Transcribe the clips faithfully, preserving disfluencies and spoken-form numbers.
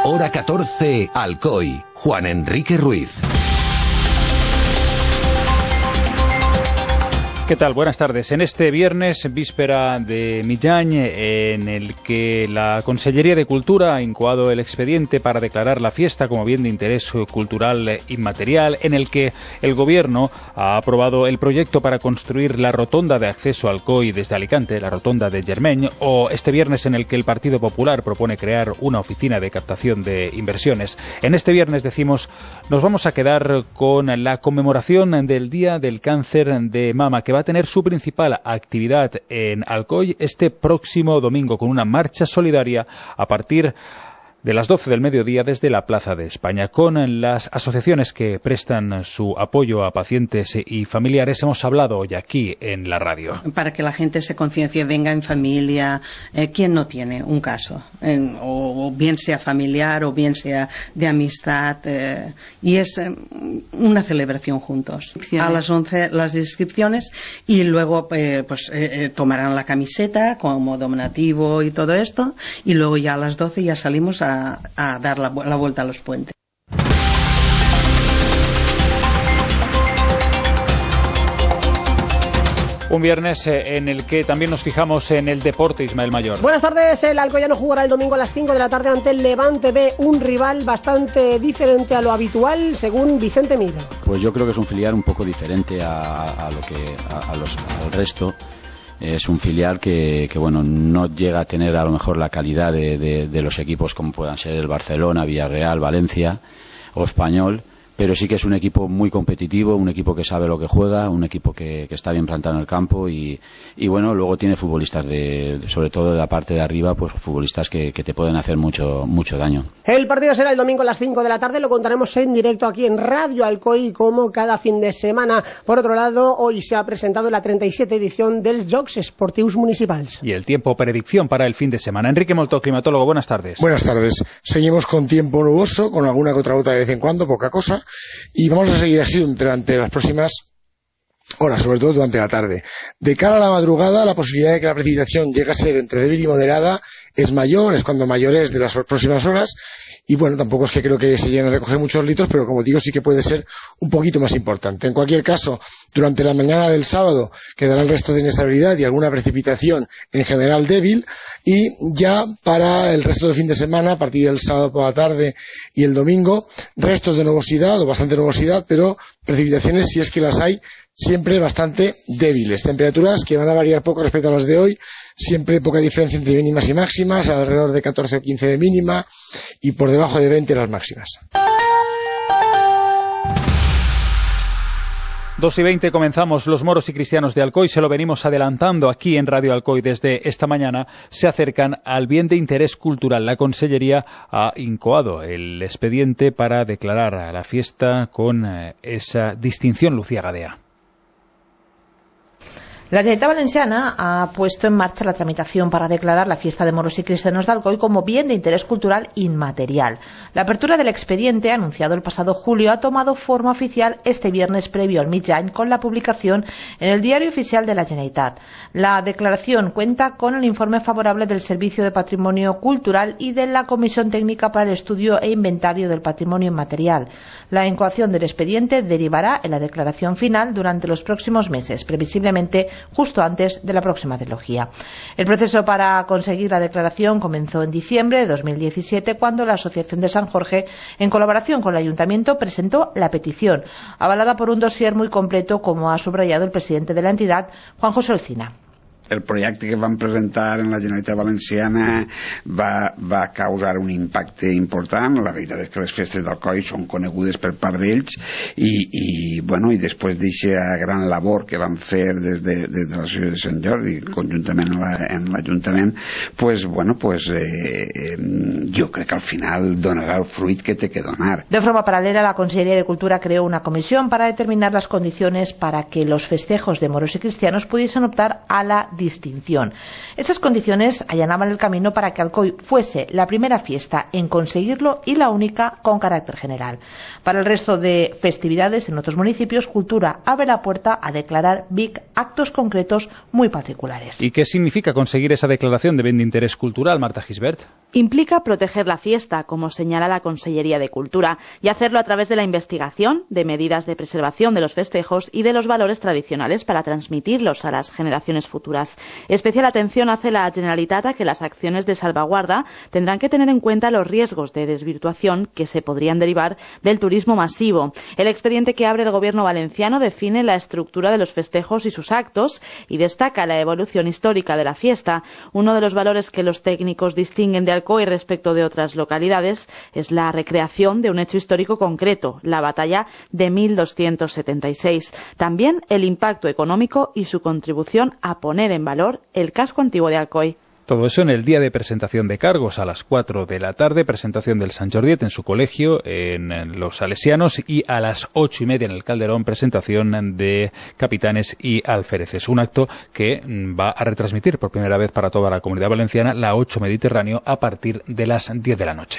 Hora catorce, Alcoy. Juan Enrique Ruiz. ¿Qué tal? Buenas tardes. En este viernes, víspera de Millán, en el que la Consellería de Cultura ha incoado el expediente para declarar la fiesta como bien de interés cultural inmaterial, en el que el Gobierno ha aprobado el proyecto para construir la rotonda de acceso al Alcoy desde Alicante, la rotonda de Germeñ, o este viernes en el que el Partido Popular propone crear una oficina de captación de inversiones. En este viernes, decimos, nos vamos a quedar con la conmemoración del Día del Cáncer de Mama, que va a tener su principal actividad en Alcoy este próximo domingo con una marcha solidaria a partir de las doce del mediodía desde la Plaza de España. Con las asociaciones que prestan su apoyo a pacientes y familiares hemos hablado hoy aquí en la radio. Para que la gente se conciencie, venga en familia, eh, ¿quién no tiene un caso? Eh, o, o bien sea familiar o bien sea de amistad. Eh, y es eh, una celebración juntos. A las once las inscripciones y luego eh, pues eh, tomarán la camiseta como donativo y todo esto y luego ya a las doce ya salimos a a dar la, la vuelta a los puentes. Un viernes en el que también nos fijamos en el deporte, Ismael Mayor. Buenas tardes. El Alcoyano jugará el domingo a las cinco de la tarde ante el Levante B, un rival bastante diferente a lo habitual, según Vicente Miro. Pues yo creo que es un filial un poco diferente a, a lo que a, a los, al resto. Es un filial que, que bueno, no llega a tener a lo mejor la calidad de, de, de los equipos como puedan ser el Barcelona, Villarreal, Valencia o Español, pero sí que es un equipo muy competitivo, un equipo que sabe lo que juega, un equipo que, que está bien plantado en el campo y, y bueno, luego tiene futbolistas de, sobre todo de la parte de arriba, pues futbolistas que, que te pueden hacer mucho, mucho daño. El partido será el domingo a las cinco de la tarde, lo contaremos en directo aquí en Radio Alcoy como cada fin de semana. Por otro lado, hoy se ha presentado la treinta y siete edición dels Jocs Esportius Municipals. Y el tiempo, predicción para el fin de semana. Enrique Moltó, climatólogo, buenas tardes. Buenas tardes. Seguimos con tiempo nuboso, con alguna que otra gota de vez en cuando, poca cosa. Y vamos a seguir así durante las próximas horas, sobre todo durante la tarde. De cara a la madrugada, la posibilidad de que la precipitación llegue a ser entre débil y moderada es mayor, es cuando mayor es de las próximas horas. Y bueno, tampoco es que creo que se lleguen a recoger muchos litros, pero como digo, sí que puede ser un poquito más importante. En cualquier caso, durante la mañana del sábado quedará el resto de inestabilidad y alguna precipitación en general débil. Y ya para el resto del fin de semana, a partir del sábado por la tarde y el domingo, restos de nubosidad o bastante nubosidad, pero precipitaciones, si es que las hay, siempre bastante débiles. Temperaturas que van a variar poco respecto a las de hoy, siempre poca diferencia entre mínimas y máximas, alrededor de catorce o quince de mínima y por debajo de veinte las máximas. dos y veinte comenzamos. Los moros y cristianos de Alcoy, se lo venimos adelantando aquí en Radio Alcoy desde esta mañana, se acercan al bien de interés cultural. La Consellería ha incoado el expediente para declarar a la fiesta con eh, esa distinción. Lucía Gadea. La Generalitat Valenciana ha puesto en marcha la tramitación para declarar la fiesta de moros y cristianos de Alcoy como bien de interés cultural inmaterial. La apertura del expediente, anunciado el pasado julio, ha tomado forma oficial este viernes previo al Mig-any con la publicación en el Diario Oficial de la Generalitat. La declaración cuenta con el informe favorable del Servicio de Patrimonio Cultural y de la Comisión Técnica para el Estudio e Inventario del Patrimonio Inmaterial. La incoación del expediente derivará en la declaración final durante los próximos meses, previsiblemente justo antes de la próxima trilogía. El proceso para conseguir la declaración comenzó en diciembre de dos mil diecisiete, cuando la Asociación de San Jorge, en colaboración con el Ayuntamiento, presentó la petición, avalada por un dossier muy completo, como ha subrayado el presidente de la entidad, Juan José Olcina. El projecte que van presentar en la Generalitat Valenciana va, va causar un impacte important. La veritat és que les festes d'Alcoi són conegudes per part d'ells i, i, bueno, i després d'aquesta gran labor que van fer des de, des de la ciutat de Sant Jordi conjuntament en l'Ajuntament, pues, bueno, pues, eh, eh, jo crec que al final donarà el fruit que té que donar. De forma paralela, la Consellería de Cultura creó una comisión para determinar las condiciones para que los festejos de moros y cristianos pudiesen optar a la distinción. Esas condiciones allanaban el camino para que Alcoy fuese la primera fiesta en conseguirlo y la única con carácter general. Para el resto de festividades en otros municipios, Cultura abre la puerta a declarar B I C actos concretos muy particulares. ¿Y qué significa conseguir esa declaración de bien de interés cultural, Marta Gisbert? Implica proteger la fiesta, como señala la Consellería de Cultura, y hacerlo a través de la investigación, de medidas de preservación de los festejos y de los valores tradicionales para transmitirlos a las generaciones futuras. Especial atención hace la Generalitat a que las acciones de salvaguarda tendrán que tener en cuenta los riesgos de desvirtuación que se podrían derivar del turismo masivo. El expediente que abre el Gobierno valenciano define la estructura de los festejos y sus actos y destaca la evolución histórica de la fiesta. Uno de los valores que los técnicos distinguen de Alcoy respecto de otras localidades es la recreación de un hecho histórico concreto, la batalla de mil doscientos setenta y seis. También el impacto económico y su contribución a poner en valor el casco antiguo de Alcoy. Todo eso en el día de presentación de cargos a las cuatro de la tarde, presentación del Sant Jordiet en su colegio, en los Salesianos, y a las ocho y media en el Calderón, presentación de capitanes y alféreces. Un acto que va a retransmitir por primera vez para toda la Comunidad Valenciana la ocho Mediterráneo a partir de las diez de la noche.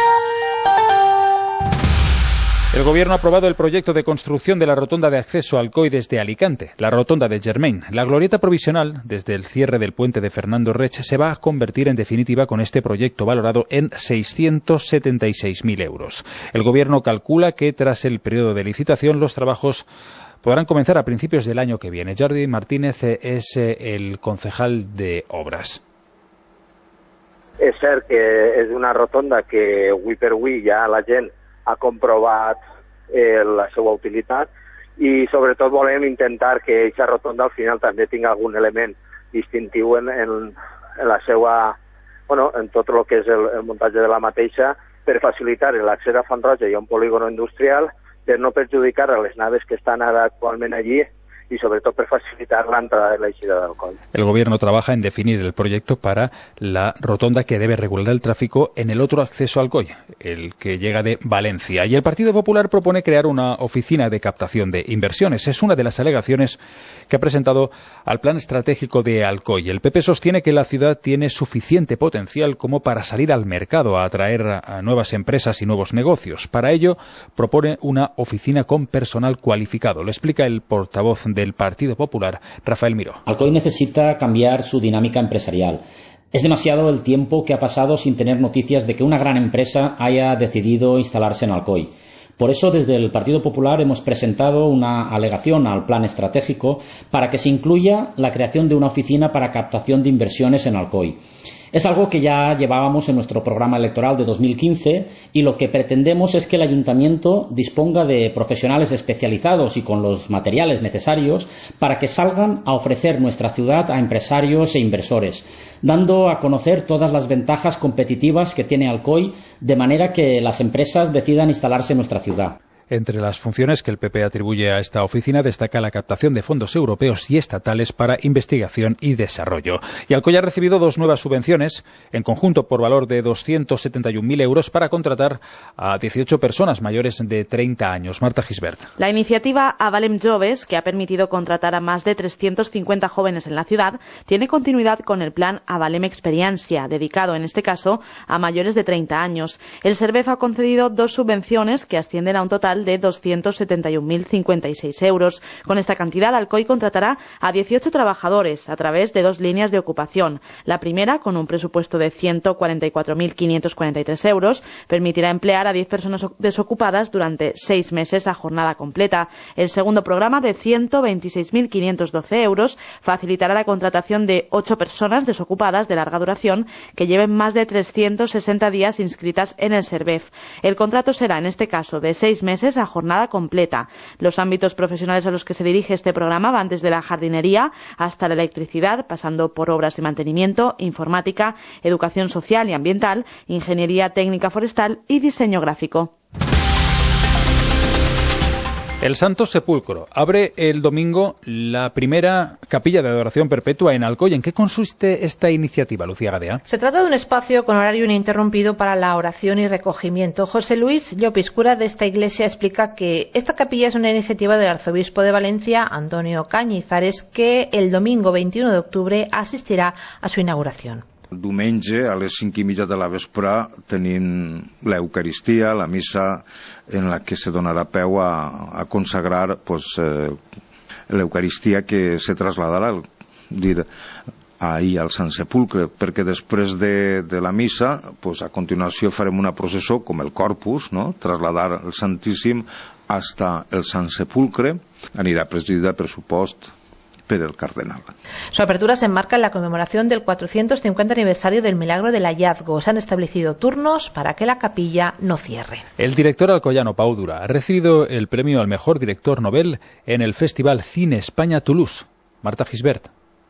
El Gobierno ha aprobado el proyecto de construcción de la rotonda de acceso a Alcoy desde Alicante, la rotonda de Germain. La glorieta provisional, desde el cierre del puente de Fernando Rech, se va a convertir en definitiva con este proyecto valorado en seiscientos setenta y seis mil euros. El Gobierno calcula que tras el periodo de licitación los trabajos podrán comenzar a principios del año que viene. Jordi Martínez es el concejal de Obras. És cert que és una rotonda que avui per avui ja la gent ha comprovat eh, la seva utilitat i sobretot volem intentar que aquesta rotonda al final també tingui algun element distintiu en, en, en la seva, bueno, en tot el que és el, el muntatge de la mateixa, per facilitar l'accés a Font Roja i a un polígono industrial, per no perjudicar a les naves que estan ara actualment allí y sobre todo para facilitar la entrada de la eixida del Coll. El Gobierno trabaja en definir el proyecto para la rotonda que debe regular el tráfico en el otro acceso al Coll, el que llega de Valencia. Y el Partido Popular propone crear una oficina de captación de inversiones. Es una de las alegaciones que ha presentado al plan estratégico de Alcoy. El P P sostiene que la ciudad tiene suficiente potencial como para salir al mercado a atraer a nuevas empresas y nuevos negocios. Para ello propone una oficina con personal cualificado. Lo explica el portavoz del Partido Popular, Rafael Miró. Alcoy necesita cambiar su dinámica empresarial. Es demasiado el tiempo que ha pasado sin tener noticias de que una gran empresa haya decidido instalarse en Alcoy. Por eso, desde el Partido Popular hemos presentado una alegación al plan estratégico para que se incluya la creación de una oficina para captación de inversiones en Alcoy. Es algo que ya llevábamos en nuestro programa electoral de dos mil quince y lo que pretendemos es que el Ayuntamiento disponga de profesionales especializados y con los materiales necesarios para que salgan a ofrecer nuestra ciudad a empresarios e inversores, dando a conocer todas las ventajas competitivas que tiene Alcoy, de manera que las empresas decidan instalarse en nuestra ciudad. Entre las funciones que el P P atribuye a esta oficina destaca la captación de fondos europeos y estatales para investigación y desarrollo. Y Alcoy ha recibido dos nuevas subvenciones, en conjunto por valor de doscientos setenta y un mil euros, para contratar a dieciocho personas mayores de treinta años. Marta Gisbert. La iniciativa Avalem Joves, que ha permitido contratar a más de trescientos cincuenta jóvenes en la ciudad, tiene continuidad con el plan Avalem Experiencia, dedicado en este caso a mayores de treinta años. El SERVEF ha concedido dos subvenciones que ascienden a un total de doscientos setenta y un mil cincuenta y seis euros. Con esta cantidad, Alcoy contratará a dieciocho trabajadores a través de dos líneas de ocupación. La primera, con un presupuesto de ciento cuarenta y cuatro mil quinientos cuarenta y tres euros, permitirá emplear a diez personas desocupadas durante seis meses a jornada completa. El segundo programa, de ciento veintiséis mil quinientos doce euros, facilitará la contratación de ocho personas desocupadas de larga duración que lleven más de trescientos sesenta días inscritas en el SERVEF. El contrato será, en este caso, de seis meses a jornada completa. Los ámbitos profesionales a los que se dirige este programa van desde la jardinería hasta la electricidad, pasando por obras de mantenimiento, informática, educación social y ambiental, ingeniería técnica forestal y diseño gráfico. El Santo Sepulcro abre el domingo la primera capilla de adoración perpetua en Alcoy. ¿En qué consiste esta iniciativa, Lucía Gadea? Se trata de un espacio con horario ininterrumpido para la oración y recogimiento. José Luis Llopis, cura de esta iglesia, explica que esta capilla es una iniciativa del arzobispo de Valencia, Antonio Cañizares, que el domingo veintiuno de octubre asistirá a su inauguración. Diumenge, a les cinc i mitja de la vespre, tenim l'Eucaristia, la missa en la que se donarà peu a, a consagrar pues, eh, l'Eucaristia que se trasladarà dir, ahir al Sant Sepulcre, perquè després de, de la missa, pues, a continuació farem una processó com el Corpus, no? Trasladar el Santíssim hasta el Sant Sepulcre, anirà presidida, per supost, per el cardenal. Su apertura se enmarca en la conmemoración del cuatrocientos cincuenta aniversario del milagro del hallazgo. Se han establecido turnos para que la capilla no cierre. El director alcoyano Pau Dura ha recibido el premio al mejor director Nobel en el Festival Cine España Toulouse. Marta Gisbert.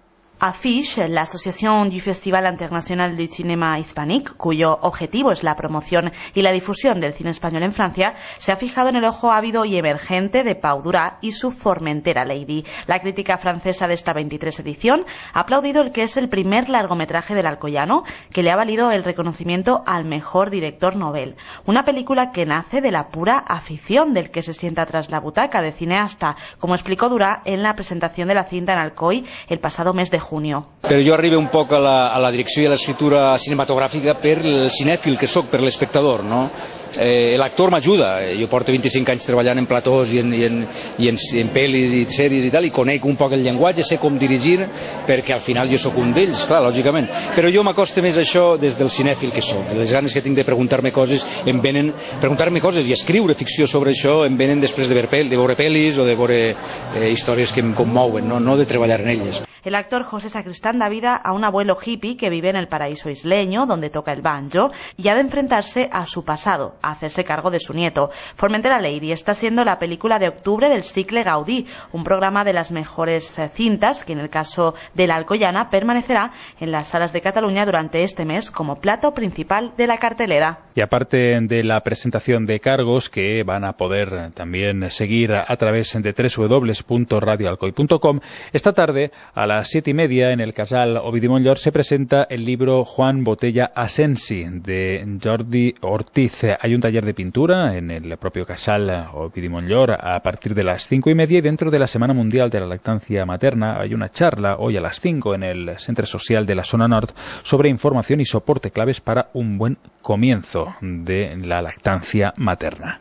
Affiche, la Asociación du Festival Internacional de Cinema Hispanique, cuyo objetivo es la promoción y la difusión del cine español en Francia, se ha fijado en el ojo ávido y emergente de Pau Dura y su Formentera Lady. La crítica francesa de esta veintitrés edición ha aplaudido el que es el primer largometraje del alcoyano que le ha valido el reconocimiento al mejor director Nobel. Una película que nace de la pura afición del que se sienta tras la butaca de cineasta, como explicó Dura en la presentación de la cinta en Alcoy el pasado mes de junio. Però jo arribo un poc a la, a la direcció i a l'escriptura cinematogràfica per el cinèfil que sóc, per l'espectador, no? Eh, l'actor m'ajuda, jo porto vint-i-cinc anys treballant en platós i en, i en, i en, en pel·lis i sèries i tal, i conec un poc el llenguatge, sé com dirigir, perquè al final jo sóc un d'ells, clar, lògicament, però jo m'acosta més a això des del cinèfil que sóc. Les ganes que tinc de preguntar-me coses em venen, preguntar-me coses i escriure ficció sobre això em venen després de, ver pel, de veure pel·lis o de veure eh, històries que em commouen, no, no de treballar en elles. El actor José Sacristán da vida a un abuelo hippie que vive en el paraíso isleño, donde toca el banjo, y ha de enfrentarse a su pasado, a hacerse cargo de su nieto. Formentera Lady está siendo la película de octubre del Cicle Gaudí, un programa de las mejores cintas que en el caso de la Alcoyana permanecerá en las salas de Cataluña durante este mes como plato principal de la cartelera. Y aparte de la presentación de cargos que van a poder también seguir a través de doble u doble u doble u punto radio alcoy punto com, esta tarde a las siete y media en el Casal Ovidi Montllor se presenta el libro Juan Botella Asensi de Jordi Ortiz. Hay un taller de pintura en el propio Casal Ovidi Montllor a partir de las cinco y media, y dentro de la Semana Mundial de la Lactancia Materna hay una charla hoy a las cinco en el Centre Social de la Zona Nord sobre información y soporte claves para un buen comienzo de la lactancia materna.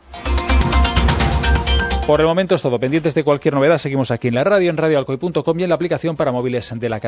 Por el momento es todo. Pendientes de cualquier novedad, seguimos aquí en la radio, en radio alcoy punto com y en la aplicación para móviles de la cadena.